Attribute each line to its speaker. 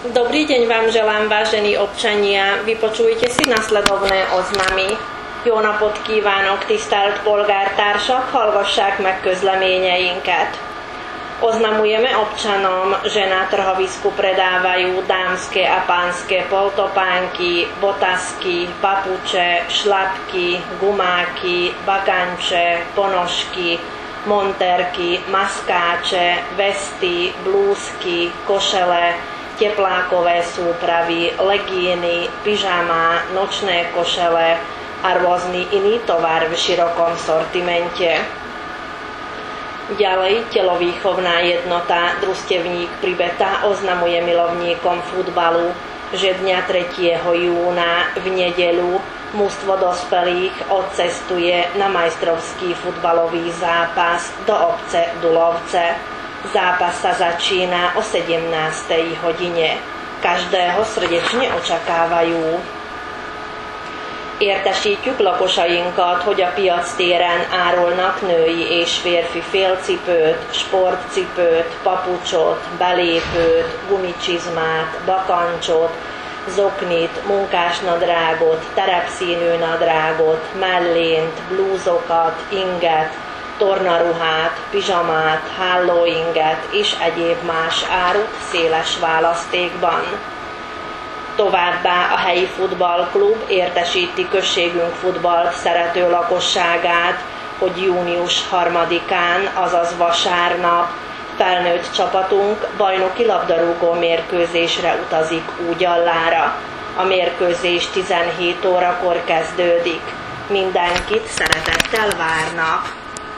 Speaker 1: Dobrý deň vám želám, vážení občania. Vypočujte si nasledovné oznamy. Jó napot kívánok, tisztelt polgártársak, hallgassák meg közleményeinket. Oznamujeme občanom, že na trhovisku predávajú dámske a pánske poltopánky, botasky, papuče, šlapky, gumáky, baganče, ponožky, monterky, maskáče, vesty, blúzky, košele, teplákové súpravy, legíny, pyžama, nočné košele a rôzny iný tovar v širokom sortimente. Ďalej telovýchovná jednota Družstevník Pribeta oznamuje milovníkom futbalu, že dňa 3. júna v nedeľu mužstvo dospelých odcestuje na majstrovský futbalový zápas do obce Dulovce. Zápas sa začína o 17. hodine. Každého srdečne očakávajú. Értesítjük lakosainkat, hogy a piactéren árulnak női és férfi félcipőt, sportcipőt, papucsot, belépőt, gumicsizmát, bakancsot, zoknit, munkásnadrágot, terepszínű nadrágot, mellént, blúzokat, inget, tornaruhát, pizsamát, hálóinget és egyéb más árut széles választékban. Továbbá a helyi futballklub értesíti községünk futballt szerető lakosságát, hogy június 3-án, azaz vasárnap felnőtt csapatunk bajnoki labdarúgó mérkőzésre utazik Úgyallára. A mérkőzés 17 órakor kezdődik. Mindenkit szeretettel várnak!